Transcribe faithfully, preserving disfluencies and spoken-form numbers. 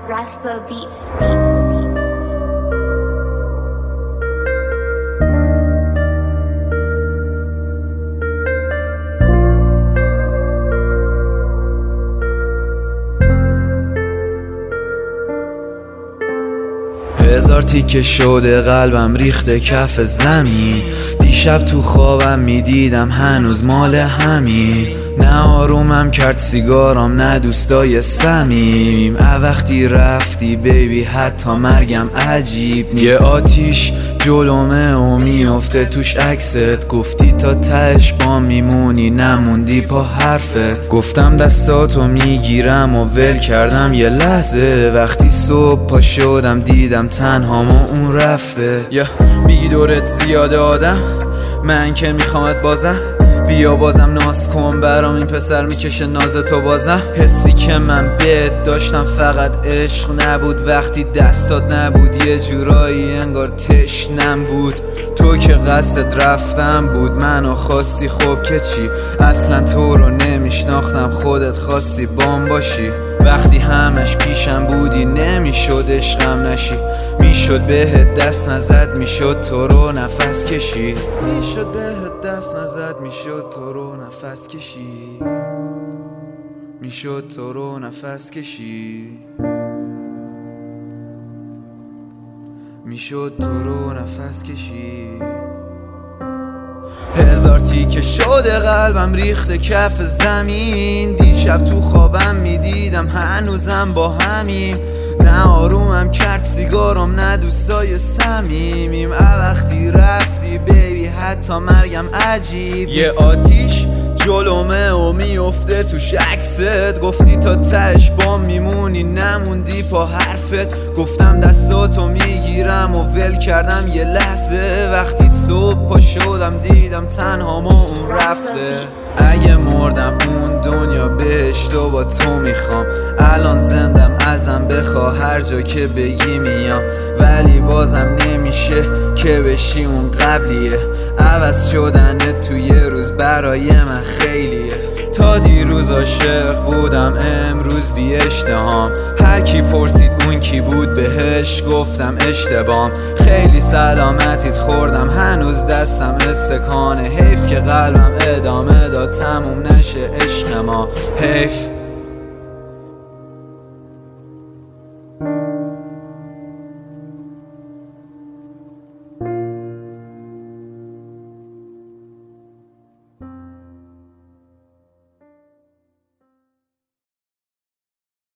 Raspo Beats, Beats, Beats. هزار تیکه شده قلبم ریخته کف زمین. دیشب تو خوابم میدیدم هنوز مال همین. نه آرومم کرد سیگارم نه دوستای صمیم. وقتی رفتی بیبی حتی مرگم عجیب نی. یه آتیش جلومه و میافته توش عکست. گفتی تا تهش با میمونی نموندی پا حرفت. گفتم دستاتو میگیرم و ول کردم یه لحظه. وقتی صبح پا شدم دیدم تنهام و اون رفته. یه میگی دورت زیاده آدم، من که میخوامت بازم. بیا بازم ناز کن برام، این پسر میکشه ناز تو بازم. حسی که من بهت داشتم فقط عشق نبود. وقتی دستات نبود یه جورایی انگار تشنم بود. تو که قصدت رفتم بود منو خواستی، خب که چی؟ اصلا تو رو نمیشناختم خودت خواستی بام باشی. وقتی همش پیشم بودی نمیشد عشقم نشی. میشد بهت دست نزد میشد تو رو نفس کشی. میشد بهت دست نزد میشد تو رو نفس کشی. میشد تو رو نفس کشی. میشد تو رو نفس کشی. هزار تیکه شده قلبم ریخته کف زمین. دیشب تو خوابم میدیدم هنوزم با همیم. نه آرومم کرد سیگارم نه دوستای صمیمیم. وقتی رفتی بیبی حتی مرگم عجیب. یه آتیش جلومه و میافته توش عکست. گفتی تا تهش با میمونی نموندی پا حرفت. گفتم دستاتو میگیرم و ول کردم یه لحظه. وقتی صبح پا شدم دیدم تنهام و اون رفته. اگه مردم اون دنیا بهشتو با تو میخوام. الان زندم ازم بخوا هر جا که بگی میام. ولی بازم نمیشه که بشی اون قبلیه. عوض شدن تو یه روز برای من خیلیه. تا دیروز عاشق بودم امروز بی اشتهام. هر کی پرسید اون کی بود بهش گفتم اشتبام. خیلی سلامتیت خوردم هنوز دستم استکانه. حیف که قلبم ادامه داد تموم نشه عشق ما. حیف.